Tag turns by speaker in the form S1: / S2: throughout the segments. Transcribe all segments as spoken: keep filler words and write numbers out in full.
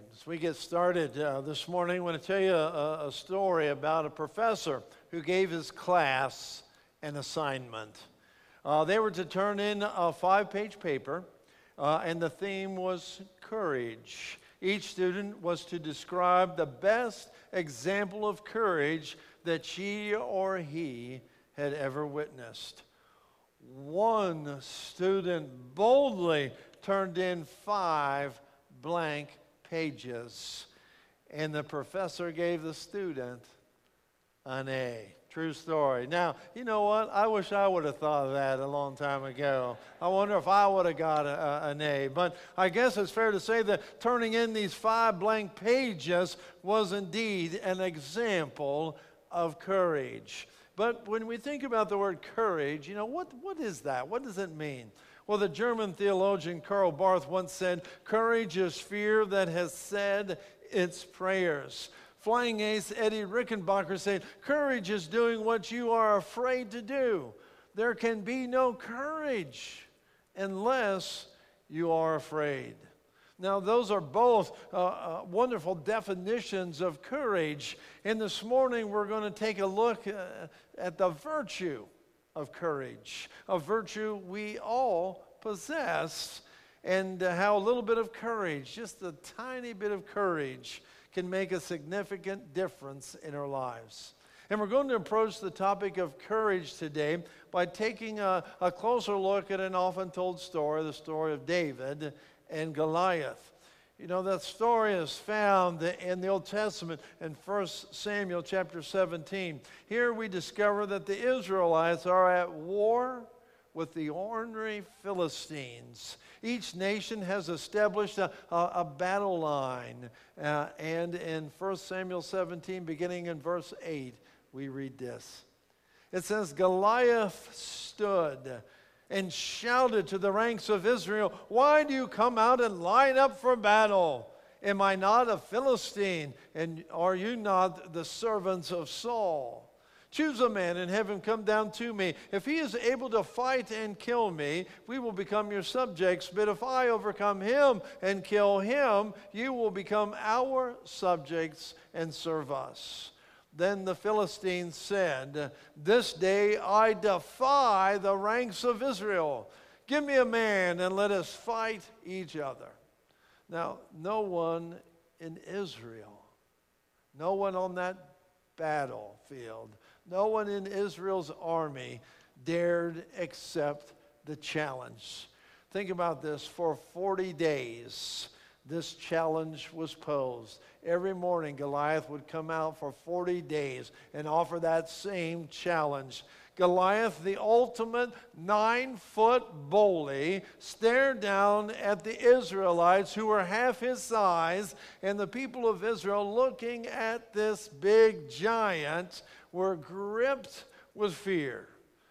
S1: As we get started uh, this morning, I want to tell you a, a story about a professor who gave his class an assignment. Uh, they were to turn in a five-page paper, uh, and the theme was courage. Each student was to describe the best example of courage that she or he had ever witnessed. One student boldly turned in five blank pages, and the professor gave the student an A. True story. Now, you know what? I wish I would have thought of that a long time ago. I wonder if I would have got a, a, an A. But I guess it's fair to say that turning in these five blank pages was indeed an example of courage. But when we think about the word courage, you know, what, what is that? What does it mean? Well, the German theologian Karl Barth once said, "Courage is fear that has said its prayers." Flying ace Eddie Rickenbacker said, "Courage is doing what you are afraid to do. There can be no courage unless you are afraid." Now, those are both uh, uh, wonderful definitions of courage. And this morning, we're going to take a look uh, at the virtue of courage, a virtue we all possess, and uh, how a little bit of courage, just a tiny bit of courage, can make a significant difference in our lives. And we're going to approach the topic of courage today by taking a, a closer look at an often told story, the story of David and Goliath. You know, that story is found in the Old Testament in First Samuel chapter seventeen. Here we discover that the Israelites are at war with the ornery Philistines. Each nation has established a, a, a battle line. Uh, and in First Samuel seventeen, beginning in verse eight, we read this. It says, "Goliath stood and shouted to the ranks of Israel, 'Why do you come out and line up for battle? Am I not a Philistine, and are you not the servants of Saul? Choose a man and have him come down to me. If he is able to fight and kill me, we will become your subjects. But if I overcome him and kill him, you will become our subjects and serve us.' Then the Philistines said, 'This day I defy the ranks of Israel. Give me a man and let us fight each other.' Now, no one in Israel, no one on that battlefield, no one in Israel's army dared accept the challenge. Think about this. For forty days, this challenge was posed. Every morning, Goliath would come out for forty days and offer that same challenge. Goliath, the ultimate nine-foot bully, stared down at the Israelites who were half his size, and the people of Israel, looking at this big giant, were gripped with fear.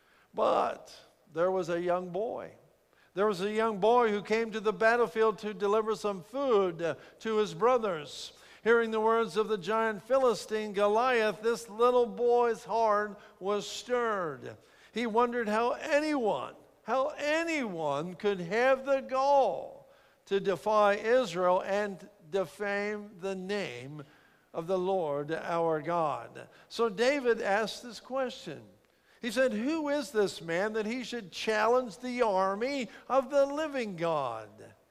S1: But there was a young boy. There was a young boy who came to the battlefield to deliver some food uh, to his brothers. Hearing the words of the giant Philistine Goliath, this little boy's heart was stirred. He wondered how anyone, how anyone could have the gall to defy Israel and defame the name of the Lord our God. So David asked this question. He said, "Who is this man that he should challenge the army of the living God?"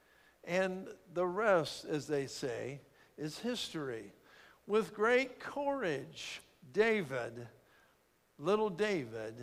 S1: And the rest, as they say, is history. With great courage, David, little David,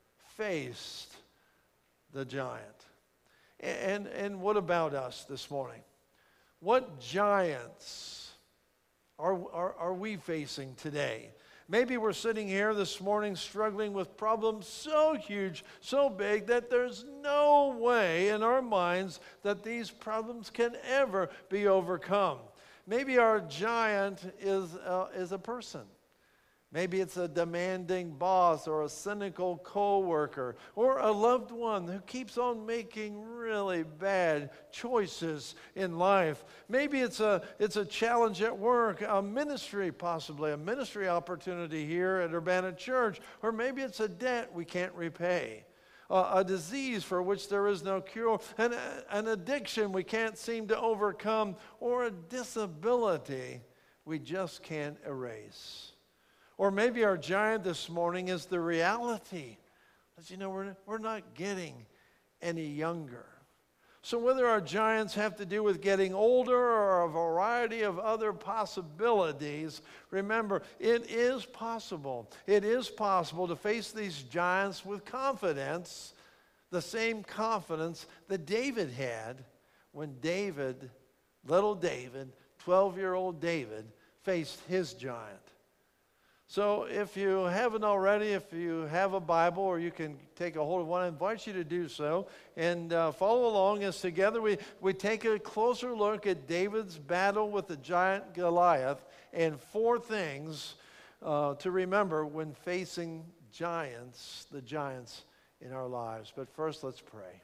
S1: faced the giant. And, and what about us this morning? What giants are, are, are we facing today? Maybe we're sitting here this morning struggling with problems so huge, so big, that there's no way in our minds that these problems can ever be overcome. Maybe our giant is, uh, is a person. Maybe it's a demanding boss or a cynical coworker or a loved one who keeps on making really bad choices in life. Maybe it's a, it's a challenge at work, a ministry possibly, a ministry opportunity here at Urbana Church, or maybe it's a debt we can't repay. a, a disease for which there is no cure, an, an addiction we can't seem to overcome, or a disability we just can't erase. Or maybe our giant this morning is the reality that, you know, we're, we're not getting any younger. So whether our giants have to do with getting older or a variety of other possibilities, remember, it is possible. It is possible to face these giants with confidence, the same confidence that David had when David, little David, twelve-year-old David, faced his giant. So if you haven't already, if you have a Bible or you can take a hold of one, I invite you to do so and uh, follow along as together we, we take a closer look at David's battle with the giant Goliath and four things uh, to remember when facing giants, the giants in our lives. But first, let's pray.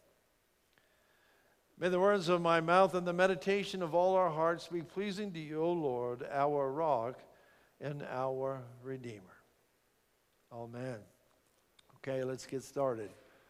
S1: May the words of my mouth and the meditation of all our hearts be pleasing to you, O Lord, our rock and our Redeemer. Amen. Okay, let's get started.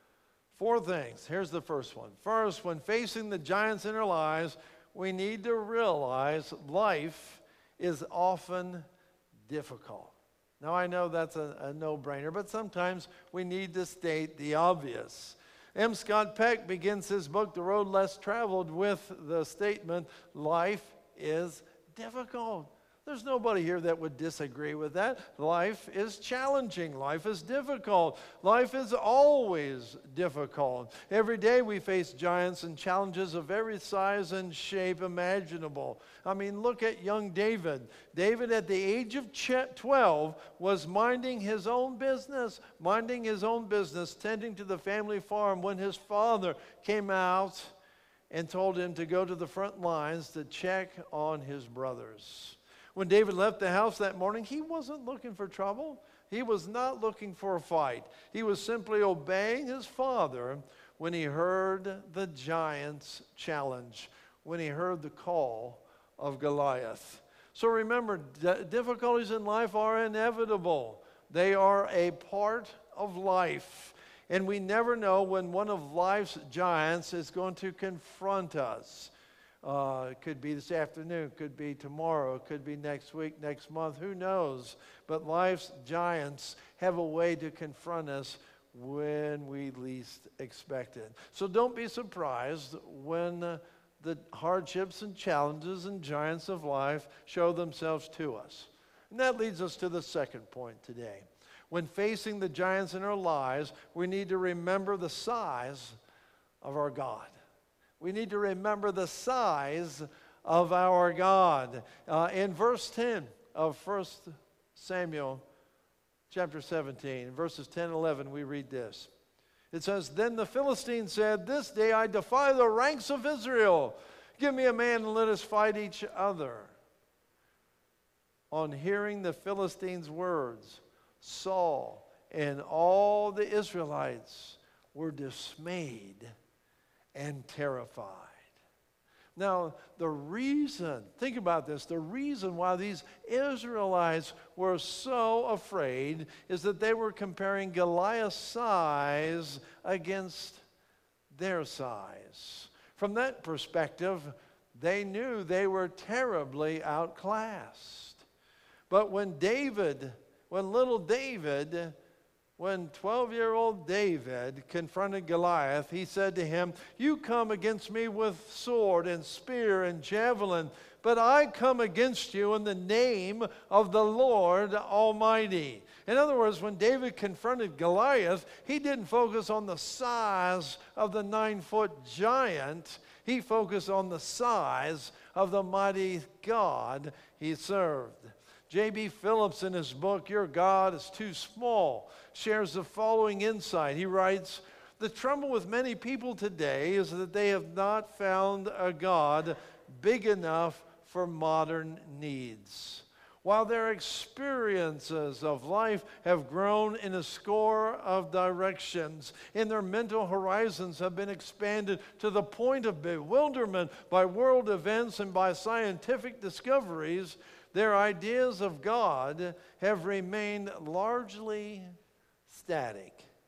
S1: Four things. Here's the first one. First, when facing the giants in our lives, we need to realize life is often difficult. Now, I know that's a, a no-brainer, but sometimes we need to state the obvious. M. Scott Peck begins his book, The Road Less Traveled, with the statement, life is difficult. There's nobody here that would disagree with that. Life is challenging. Life is difficult. Life is always difficult. Every day we face giants and challenges of every size and shape imaginable. I mean, look at young David. David, at the age of twelve, was minding his own business, minding his own business, tending to the family farm when his father came out and told him to go to the front lines to check on his brothers. When David left the house that morning, he wasn't looking for trouble. He was not looking for a fight. He was simply obeying his father when he heard the giant's challenge, when he heard the call of Goliath. So remember, d- difficulties in life are inevitable. They are a part of life. And we never know when one of life's giants is going to confront us. Uh, it could be this afternoon, it could be tomorrow, it could be next week, next month, who knows? But life's giants have a way to confront us when we least expect it. So don't be surprised when uh, the hardships and challenges and giants of life show themselves to us. And that leads us to the second point today. When facing the giants in our lives, we need to remember the size of our God. We need to remember the size of our God. Uh, in verse ten of First Samuel chapter seventeen, in verses ten and eleven, we read this. It says, "Then the Philistine said, 'This day I defy the ranks of Israel. Give me a man and let us fight each other.' On hearing the Philistine's words, Saul and all the Israelites were dismayed and terrified." Now, the reason, think about this, the reason why these Israelites were so afraid is that they were comparing Goliath's size against their size. From that perspective, they knew they were terribly outclassed. But when David, when little David, when twelve-year-old David confronted Goliath, he said to him, "You come against me with sword and spear and javelin, but I come against you in the name of the Lord Almighty." In other words, when David confronted Goliath, he didn't focus on the size of the nine-foot giant. He focused on the size of the mighty God he served. J B Phillips, in his book, Your God is Too Small, shares the following insight. He writes, "The trouble with many people today is that they have not found a God big enough for modern needs. While their experiences of life have grown in a score of directions, and their mental horizons have been expanded to the point of bewilderment by world events and by scientific discoveries, their ideas of God have remained largely static.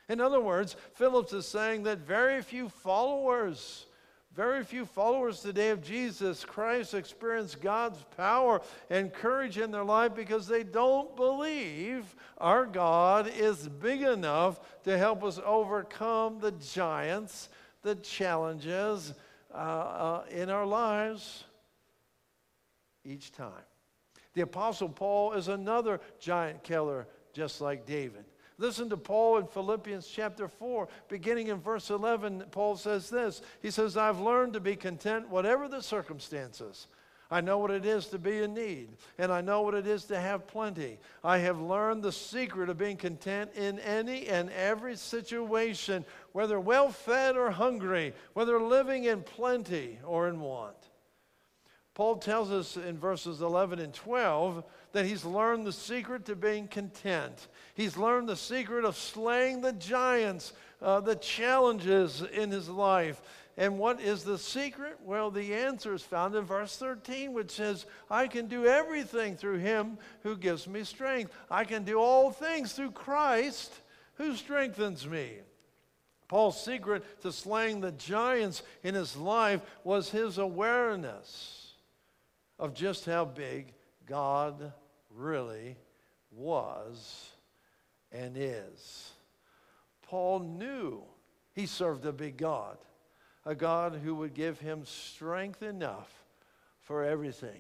S1: In other words, Phillips is saying that very few followers, very few followers today of Jesus Christ experience God's power and courage in their life because they don't believe our God is big enough to help us overcome the giants, the challenges uh, uh, in our lives each time. The Apostle Paul is another giant killer just like David. Listen to Paul in Philippians chapter four, beginning in verse eleven. Paul says this. He says, I've learned to be content whatever the circumstances. I know what it is to be in need, and I know what it is to have plenty. I have learned the secret of being content in any and every situation, whether well-fed or hungry, whether living in plenty or in want. Paul tells us in verses eleven and twelve that he's learned the secret to being content. He's learned the secret of slaying the giants, uh, the challenges in his life. And what is the secret? Well, the answer is found in verse thirteen, which says, I can do everything through him who gives me strength. I can do all things through Christ who strengthens me. Paul's secret to slaying the giants in his life was his awareness of just how big God really was and is. Paul knew he served a big God, a God who would give him strength enough for everything.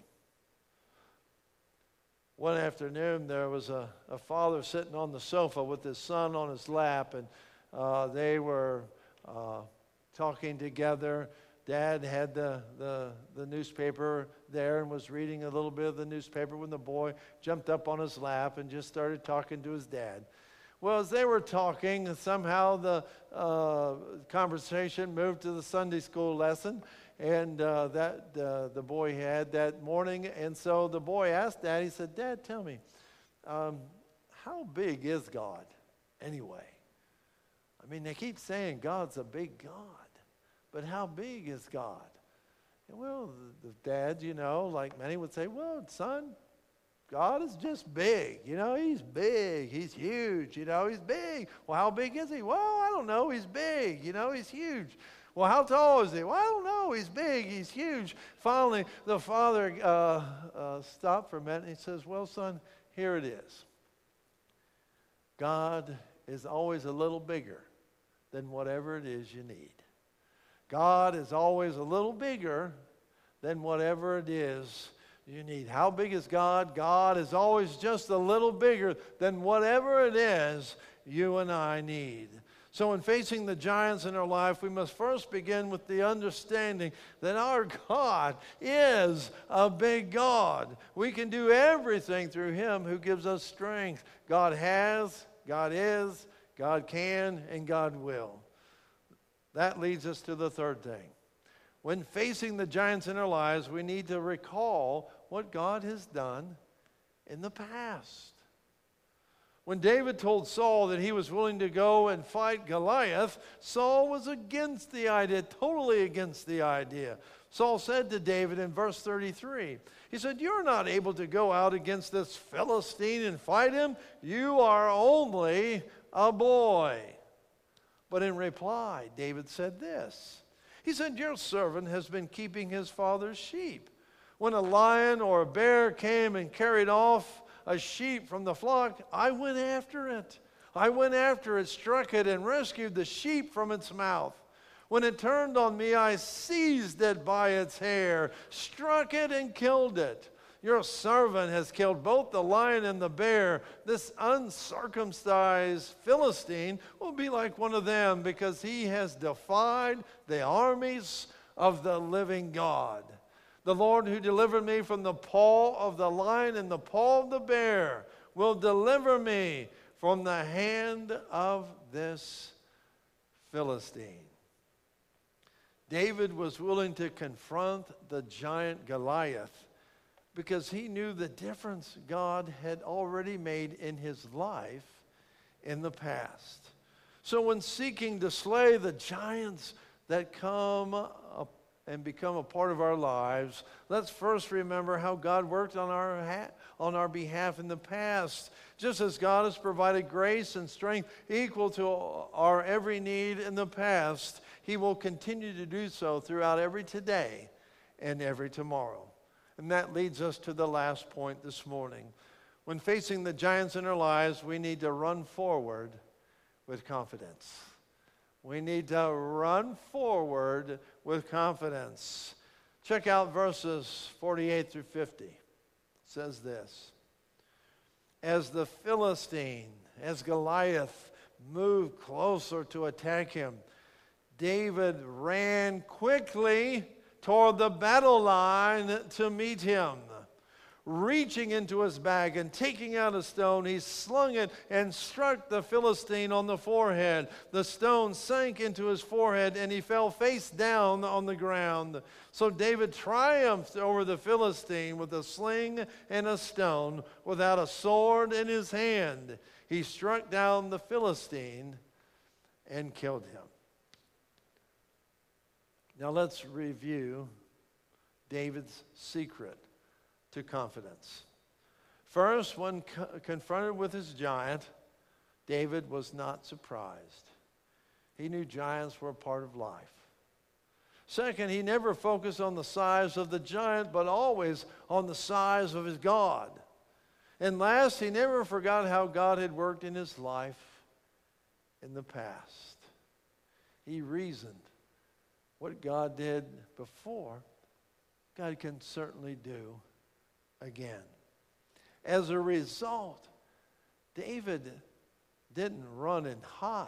S1: One afternoon, there was a, a father sitting on the sofa with his son on his lap, and uh, they were uh, talking together. Dad had the, the, the newspaper there and was reading a little bit of the newspaper when the boy jumped up on his lap and just started talking to his dad. Well, as they were talking, somehow the uh, conversation moved to the Sunday school lesson and uh, that uh, the boy had that morning. And so the boy asked Dad, he said, Dad, tell me, um, how big is God anyway? I mean, they keep saying God's a big God. But how big is God? And well, the, the dad, you know, like many would say, well, son, God is just big. You know, he's big. He's huge. You know, he's big. Well, how big is he? Well, I don't know. He's big. You know, he's huge. Well, how tall is he? Well, I don't know. He's big. He's huge. Finally, the father uh, uh, stopped for a minute and he says, well, son, here it is. God is always a little bigger than whatever it is you need. God is always a little bigger than whatever it is you need. How big is God? God is always just a little bigger than whatever it is you and I need. So in facing the giants in our life, we must first begin with the understanding that our God is a big God. We can do everything through him who gives us strength. God has, God is, God can, and God will. That leads us to the third thing. When facing the giants in our lives, we need to recall what God has done in the past. When David told Saul that he was willing to go and fight Goliath, Saul was against the idea, totally against the idea. Saul said to David in verse thirty-three, he said, you're not able to go out against this Philistine and fight him. You are only a boy. But in reply, David said this. He said, your servant has been keeping his father's sheep. When a lion or a bear came and carried off a sheep from the flock, I went after it. I went after it, struck it, and rescued the sheep from its mouth. When it turned on me, I seized it by its hair, struck it, and killed it. Your servant has killed both the lion and the bear. This uncircumcised Philistine will be like one of them because he has defied the armies of the living God. The Lord who delivered me from the paw of the lion and the paw of the bear will deliver me from the hand of this Philistine. David was willing to confront the giant Goliath because he knew the difference God had already made in his life in the past. So when seeking to slay the giants that come and become a part of our lives, let's first remember how God worked on our ha- on our behalf in the past. Just as God has provided grace and strength equal to our every need in the past, He will continue to do so throughout every today and every tomorrow. And that leads us to the last point this morning. When facing the giants in our lives, we need to run forward with confidence. We need to run forward with confidence. Check out verses forty-eight through fifty. It says this: As the Philistine, as Goliath, moved closer to attack him, David ran quickly toward the battle line to meet him. Reaching into his bag and taking out a stone, he slung it and struck the Philistine on the forehead. The stone sank into his forehead, and he fell face down on the ground. So David triumphed over the Philistine with a sling and a stone, without a sword in his hand. He struck down the Philistine and killed him. Now let's review David's secret to confidence. First, when co- confronted with his giant, David was not surprised. He knew giants were a part of life. Second, he never focused on the size of the giant, but always on the size of his God. And last, he never forgot how God had worked in his life in the past. He reasoned what God did before, God can certainly do again. As a result, David didn't run and hide.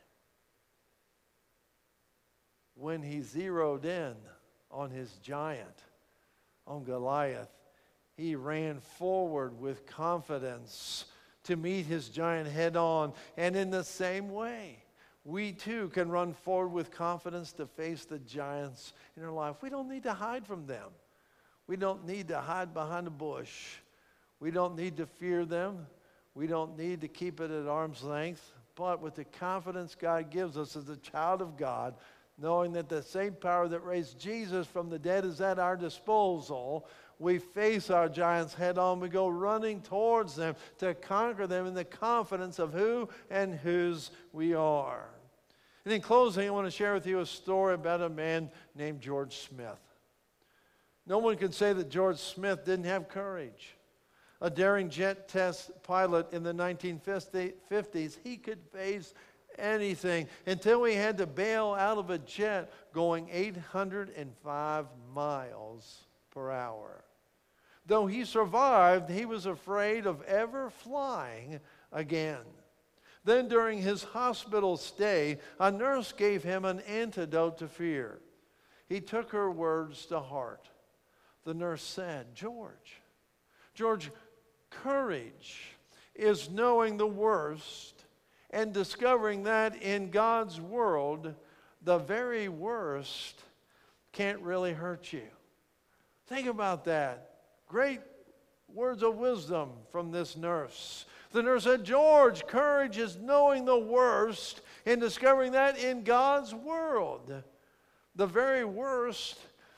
S1: When he zeroed in on his giant, on Goliath, he ran forward with confidence to meet his giant head on. And in the same way, we too can run forward with confidence to face the giants in our life. We don't need to hide from them. We don't need to hide behind a bush. We don't need to fear them. We don't need to keep it at arm's length. But with the confidence God gives us as a child of God, knowing that the same power that raised Jesus from the dead is at our disposal, we face our giants head on. We go running towards them to conquer them in the confidence of who and whose we are. And in closing, I want to share with you a story about a man named George Smith. No one can say that George Smith didn't have courage. A daring jet test pilot in the nineteen fifties, he could face anything until he had to bail out of a jet going eight hundred five miles per hour. Though he survived, he was afraid of ever flying again. Then during his hospital stay, a nurse gave him an antidote to fear. He took her words to heart. The nurse said, George, George, courage is knowing the worst and discovering that in God's world, the very worst can't really hurt you. Think about that. Great words of wisdom from this nurse. The nurse said, George, courage is knowing the worst and discovering that in God's world, the very worst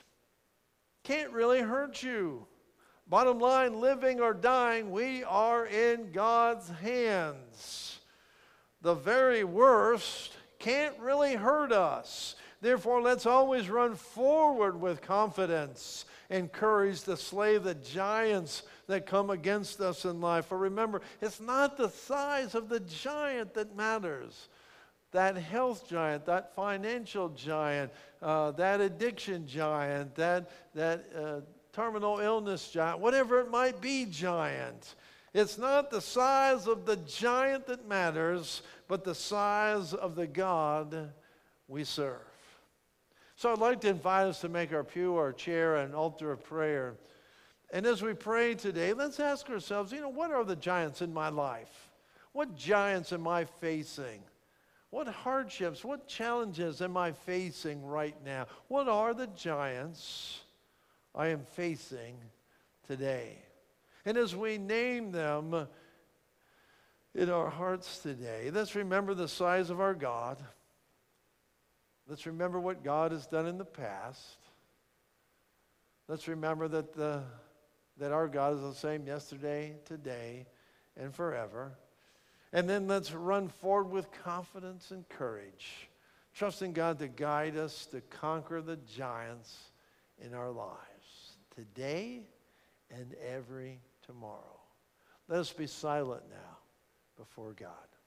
S1: can't really hurt you. Bottom line, living or dying, we are in God's hands. The very worst can't really hurt us. Therefore, let's always run forward with confidence and courage to slay the giants that come against us in life. For remember, it's not the size of the giant that matters. That health giant, that financial giant, uh, that addiction giant, that, that uh, terminal illness giant, whatever it might be giant. It's not the size of the giant that matters, but the size of the God we serve. So I'd like to invite us to make our pew, our chair, an altar of prayer. And as we pray today, let's ask ourselves, you know, what are the giants in my life? What giants am I facing? What hardships, what challenges am I facing right now? What are the giants I am facing today? And as we name them in our hearts today, let's remember the size of our God. Let's remember what God has done in the past. Let's remember that, the, that our God is the same yesterday, today, and forever. And then let's run forward with confidence and courage, trusting God to guide us to conquer the giants in our lives, today and every tomorrow. Let us be silent now before God.